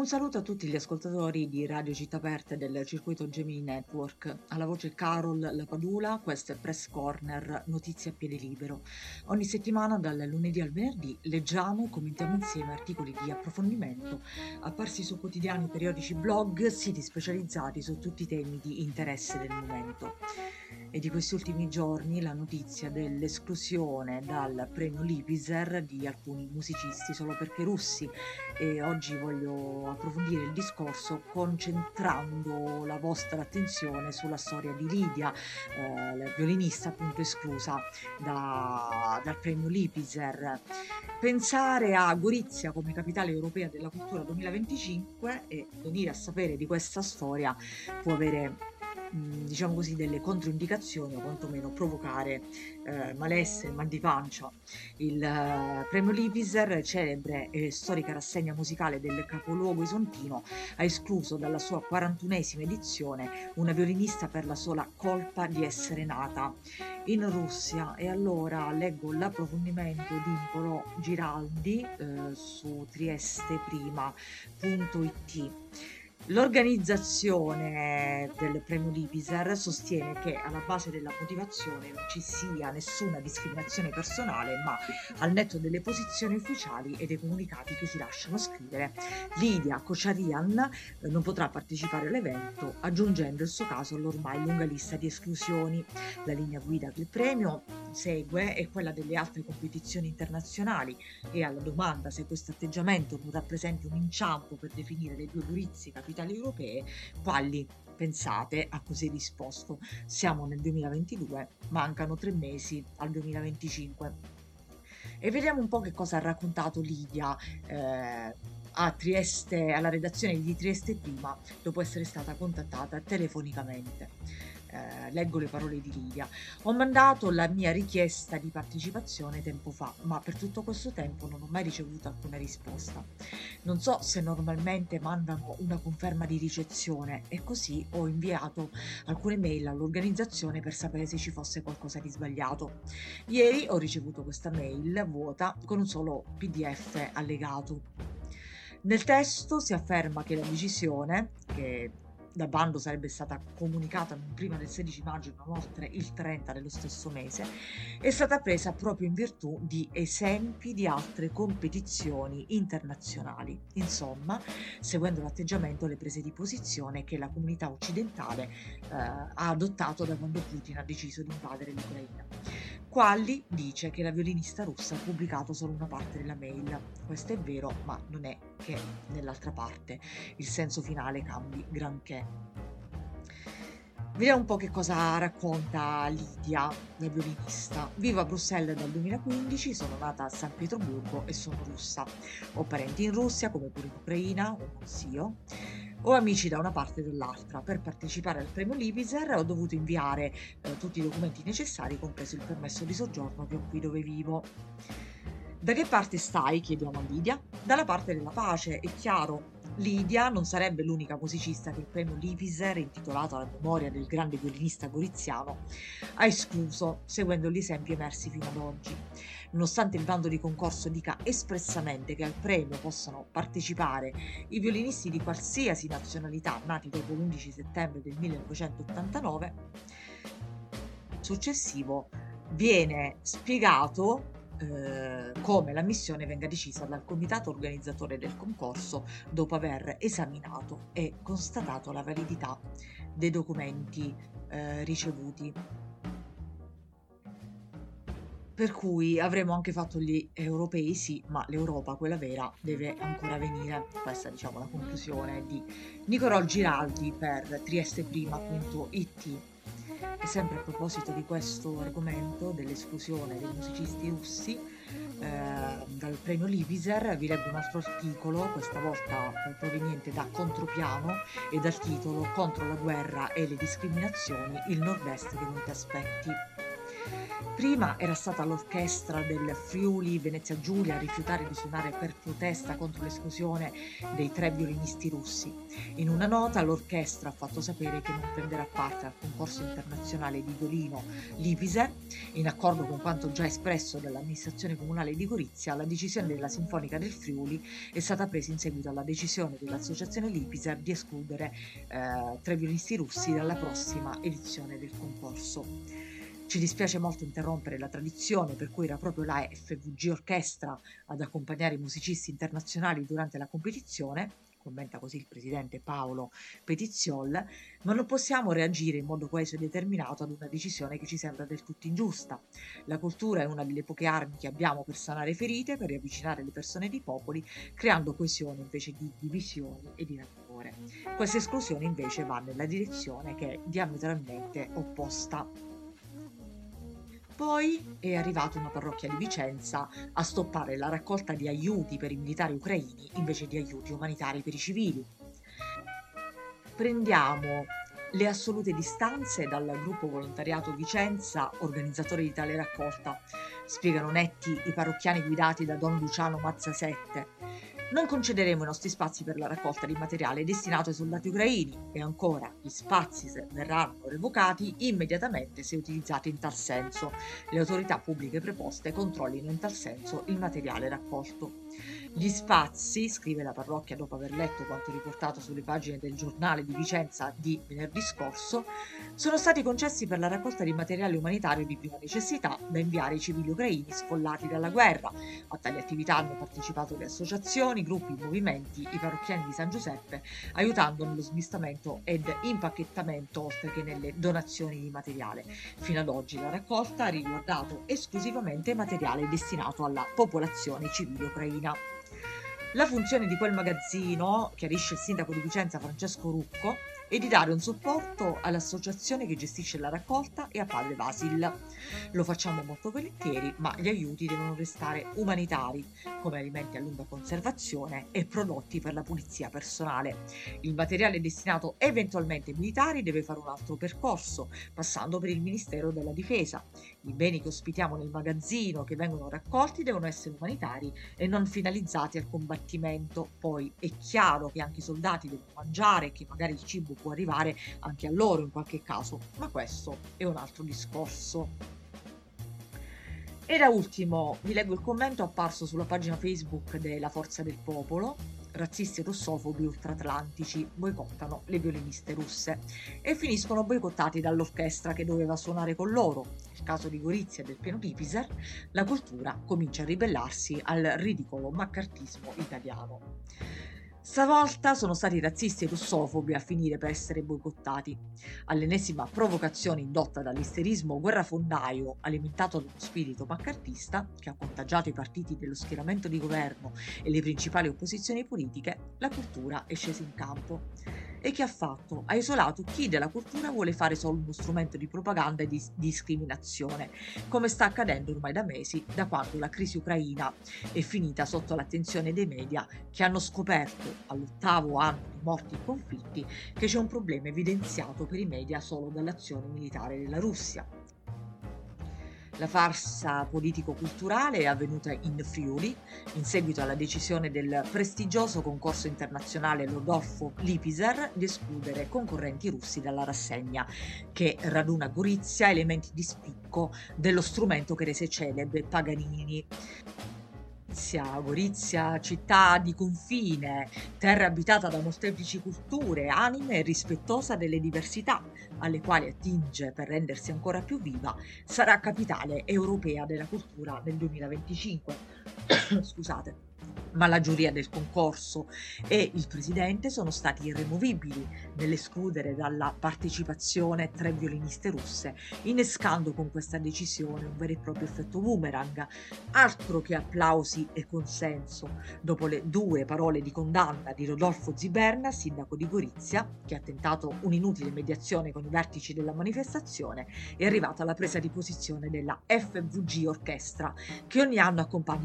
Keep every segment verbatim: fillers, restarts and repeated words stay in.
Un saluto a tutti gli ascoltatori di Radio Città Aperte del circuito Gemini Network. Alla voce Carol Lapadula, questo è Press Corner, notizie a piede libero. Ogni settimana, dal lunedì al venerdì, leggiamo e commentiamo insieme articoli di approfondimento apparsi su quotidiani, periodici, blog, siti specializzati su tutti i temi di interesse del momento. E di questi ultimi giorni la notizia dell'esclusione dal premio Lipiser di alcuni musicisti solo perché russi, e oggi voglio approfondire il discorso concentrando la vostra attenzione sulla storia di Lidia, eh, la violinista appunto esclusa da- dal premio Lipiser. Pensare a Gorizia come capitale europea della cultura duemilaventicinque e venire a sapere di questa storia può avere mh, diciamo così delle controindicazioni o quantomeno provocare eh, malessere, mal di pancia. Il eh, premio Lipiser, celebre e storica rassegna musicale del capoluogo isontino, ha escluso dalla sua quarantunesima edizione una violinista per la sola colpa di essere nata in Russia. E allora leggo l'approfondimento di Nicolò Giraldi eh, su trieste prima punto it. L'organizzazione del premio Lipiser sostiene che alla base della motivazione non ci sia nessuna discriminazione personale, ma al netto delle posizioni ufficiali e dei comunicati che si lasciano scrivere, Lidia Kocharyan eh, non potrà partecipare all'evento, aggiungendo il suo caso all'ormai lunga lista di esclusioni. La linea guida che il premio segue è quella delle altre competizioni internazionali, e alla domanda se questo atteggiamento non rappresenti un inciampo per definire le due Gorizia capitali europee, quali pensate a così risposto: siamo nel duemilaventidue, mancano tre mesi al duemilaventicinque. E vediamo un po' che cosa ha raccontato Lidia eh, a Trieste, alla redazione di Trieste Prima, dopo essere stata contattata telefonicamente. Eh, leggo le parole di Lidia. Ho mandato la mia richiesta di partecipazione tempo fa, ma per tutto questo tempo non ho mai ricevuto alcuna risposta. Non so se normalmente mandano una conferma di ricezione, e così ho inviato alcune mail all'organizzazione per sapere se ci fosse qualcosa di sbagliato. Ieri ho ricevuto questa mail vuota con un solo P D F allegato. Nel testo si afferma che la decisione, che da bando sarebbe stata comunicata non prima del sedici maggio e non oltre il trenta dello stesso mese, è stata presa proprio in virtù di esempi di altre competizioni internazionali. Insomma, seguendo l'atteggiamento e le prese di posizione che la comunità occidentale eh, ha adottato da quando Putin ha deciso di invadere l'Ucraina. Qualli dice che la violinista russa ha pubblicato solo una parte della mail. Questo è vero, ma non è che nell'altra parte il senso finale cambi granché. Vediamo un po' che cosa racconta Lidia, la violinista. Vivo a Bruxelles dal duemilaquindici, sono nata a San Pietroburgo e sono russa. Ho parenti in Russia, come pure in Ucraina, ho un zio. Ho amici da una parte e dall'altra. Per partecipare al premio Lipiser ho dovuto inviare eh, tutti i documenti necessari, compreso il permesso di soggiorno che ho qui dove vivo. Da che parte stai? Chiediamo a Lidia. Dalla parte della pace, è chiaro. Lidia non sarebbe l'unica musicista che il premio Lipiser, intitolato alla memoria del grande violinista goriziano, ha escluso, seguendo gli esempi emersi fino ad oggi. Nonostante il bando di concorso dica espressamente che al premio possano partecipare i violinisti di qualsiasi nazionalità nati dopo l'undici settembre del millenovecentottantanove, successivo viene spiegato eh, come l'ammissione venga decisa dal comitato organizzatore del concorso dopo aver esaminato e constatato la validità dei documenti eh, ricevuti. Per cui avremo anche fatto gli europei, sì, ma l'Europa, quella vera, deve ancora venire. Questa, diciamo, la conclusione di Nicolò Giraldi per trieste prima punto it. E sempre a proposito di questo argomento dell'esclusione dei musicisti russi eh, dal premio Lipiser, vi leggo un altro articolo, questa volta eh, proveniente da Contropiano e dal titolo "Contro la guerra e le discriminazioni, il nord-est che non ti aspetti". Prima era stata l'orchestra del Friuli Venezia Giulia a rifiutare di suonare per protesta contro l'esclusione dei tre violinisti russi. In una nota l'orchestra ha fatto sapere che non prenderà parte al concorso internazionale di violino Lipiser. In accordo con quanto già espresso dall'amministrazione comunale di Gorizia, la decisione della Sinfonica del Friuli è stata presa in seguito alla decisione dell'associazione Lipiser di escludere eh, tre violinisti russi dalla prossima edizione del concorso. Ci dispiace molto interrompere la tradizione per cui era proprio la F V G Orchestra ad accompagnare i musicisti internazionali durante la competizione, commenta così il presidente Paolo Petiziol, ma non possiamo reagire in modo coeso e determinato ad una decisione che ci sembra del tutto ingiusta. La cultura è una delle poche armi che abbiamo per sanare ferite, per riavvicinare le persone ed i popoli, creando coesione invece di divisioni e di rancore. Questa esclusione invece va nella direzione che è diametralmente opposta. Poi è arrivata una parrocchia di Vicenza a stoppare la raccolta di aiuti per i militari ucraini invece di aiuti umanitari per i civili. Prendiamo le assolute distanze dal gruppo Volontariato Vicenza, organizzatore di tale raccolta, spiegano netti i parrocchiani guidati da Don Luciano Mazzasette. Non concederemo i nostri spazi per la raccolta di materiale destinato ai soldati ucraini e ancora gli spazi verranno revocati immediatamente se utilizzati in tal senso. Le autorità pubbliche preposte controllino in tal senso il materiale raccolto. Gli spazi, scrive la parrocchia dopo aver letto quanto riportato sulle pagine del giornale di Vicenza di venerdì scorso, sono stati concessi per la raccolta di materiale umanitario di prima necessità da inviare ai civili ucraini sfollati dalla guerra. A tali attività hanno partecipato le associazioni, gruppi, movimenti, i parrocchiani di San Giuseppe, aiutando nello smistamento ed impacchettamento oltre che nelle donazioni di materiale. Fino ad oggi la raccolta ha riguardato esclusivamente materiale destinato alla popolazione civile ucraina. La funzione di quel magazzino, chiarisce il sindaco di Vicenza Francesco Rucco, è di dare un supporto all'associazione che gestisce la raccolta e a padre Vasil. Lo facciamo molto volentieri, ma gli aiuti devono restare umanitari, come alimenti a lunga conservazione e prodotti per la pulizia personale. Il materiale destinato eventualmente ai militari deve fare un altro percorso, passando per il Ministero della Difesa. I beni che ospitiamo nel magazzino che vengono raccolti devono essere umanitari e non finalizzati al combattimento. Poi è chiaro che anche i soldati devono mangiare e che magari il cibo può arrivare anche a loro in qualche caso, ma questo è un altro discorso. E da ultimo vi leggo il commento apparso sulla pagina Facebook della Forza del Popolo. Razzisti e russofobi ultraatlantici boicottano le violiniste russe e finiscono boicottati dall'orchestra che doveva suonare con loro. Nel caso di Gorizia e del piano Lipiser, la cultura comincia a ribellarsi al ridicolo maccartismo italiano. Stavolta sono stati i razzisti e russofobi a finire per essere boicottati. All'ennesima provocazione indotta dall'isterismo guerrafondaio alimentato da uno spirito maccartista che ha contagiato i partiti dello schieramento di governo e le principali opposizioni politiche, la cultura è scesa in campo. E che ha fatto? Ha isolato chi della cultura vuole fare solo uno strumento di propaganda e di discriminazione, come sta accadendo ormai da mesi, da quando la crisi ucraina è finita sotto l'attenzione dei media che hanno scoperto all'ottavo anno di morti e conflitti che c'è un problema evidenziato per i media solo dall'azione militare della Russia. La farsa politico-culturale è avvenuta in Friuli in seguito alla decisione del prestigioso concorso internazionale Rodolfo Lipiser di escludere concorrenti russi dalla rassegna, che raduna a Gorizia elementi di spicco dello strumento che rese celebre Paganini. Gorizia, città di confine, terra abitata da molteplici culture, anime e rispettosa delle diversità, alle quali attinge per rendersi ancora più viva, sarà capitale europea della cultura nel duemilaventicinque. Scusate. Ma la giuria del concorso e il presidente sono stati irremovibili nell'escludere dalla partecipazione tre violiniste russe, innescando con questa decisione un vero e proprio effetto boomerang, altro che applausi e consenso. Dopo le due parole di condanna di Rodolfo Ziberna, sindaco di Gorizia, che ha tentato un'inutile mediazione con i vertici della manifestazione, è arrivata la presa di posizione della F V G Orchestra, che ogni anno accompagna i concorrenti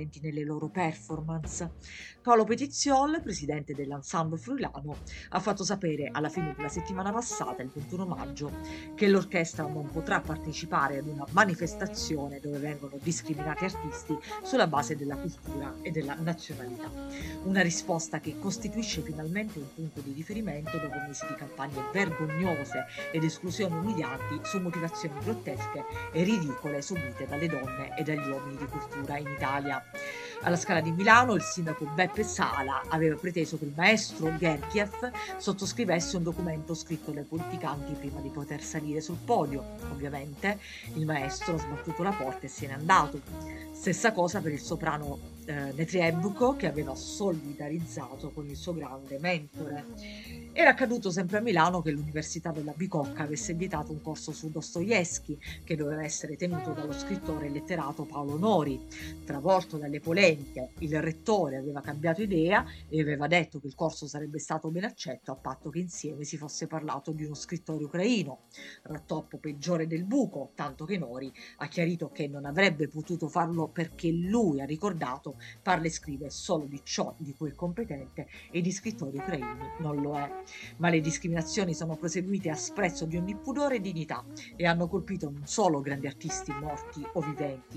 eccellenti nelle loro performance. Paolo Petiziol, presidente dell'Ensemble Friulano, ha fatto sapere alla fine della settimana passata, il ventuno maggio, che l'orchestra non potrà partecipare ad una manifestazione dove vengono discriminati artisti sulla base della cultura e della nazionalità. Una risposta che costituisce finalmente un punto di riferimento dopo mesi di campagne vergognose ed esclusioni umilianti su motivazioni grottesche e ridicole subite dalle donne e dagli uomini di cultura in Italia. Alla Scala di Milano il sindaco Beppe Sala aveva preteso che il maestro Gergiev sottoscrivesse un documento scritto dai politicanti prima di poter salire sul podio. Ovviamente il maestro ha sbattuto la porta e se n'è andato. Stessa cosa per il soprano eh, Netriebko, che aveva solidarizzato con il suo grande mentore. Era accaduto sempre a Milano che l'Università della Bicocca avesse vietato un corso su Dostoevskij che doveva essere tenuto dallo scrittore e letterato Paolo Nori. Travolto dalle polemiche, il rettore aveva cambiato idea e aveva detto che il corso sarebbe stato ben accetto a patto che insieme si fosse parlato di uno scrittore ucraino. Rattoppo peggiore del buco, tanto che Nori ha chiarito che non avrebbe potuto farlo perché lui, ha ricordato, parla e scrive solo di ciò di cui è competente e di scrittori ucraini non lo è. Ma le discriminazioni sono proseguite a sprezzo di ogni pudore e dignità e hanno colpito non solo grandi artisti morti o viventi,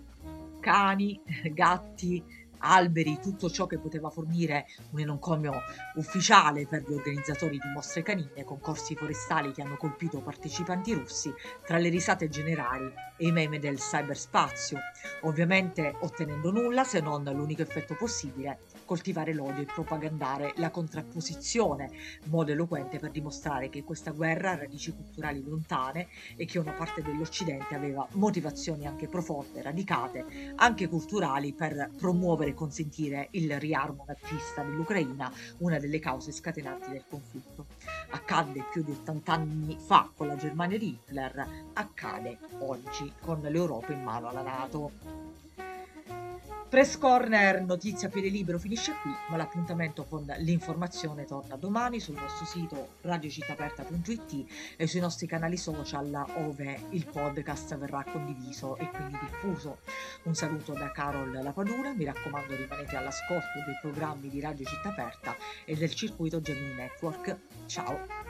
cani, gatti, alberi, tutto ciò che poteva fornire un encomio ufficiale per gli organizzatori di mostre canine, concorsi forestali che hanno colpito partecipanti russi, tra le risate generali e i meme del cyberspazio, ovviamente ottenendo nulla se non l'unico effetto possibile: coltivare l'odio e propagandare la contrapposizione, modo eloquente per dimostrare che questa guerra ha radici culturali lontane e che una parte dell'Occidente aveva motivazioni anche profonde, radicate, anche culturali, per promuovere e consentire il riarmo nazista dell'Ucraina, una delle cause scatenanti del conflitto. Accadde più di ottanta anni fa con la Germania di Hitler, accade oggi con l'Europa in mano alla NATO. Press Corner Notizia a piede libero finisce qui, ma l'appuntamento con l'informazione torna domani sul nostro sito radiocittaaperta punto it e sui nostri canali social, ove il podcast verrà condiviso e quindi diffuso. Un saluto da Carol Lapadura, mi raccomando rimanete all'ascolto dei programmi di Radio Città Aperta e del circuito Gemini Network. Ciao!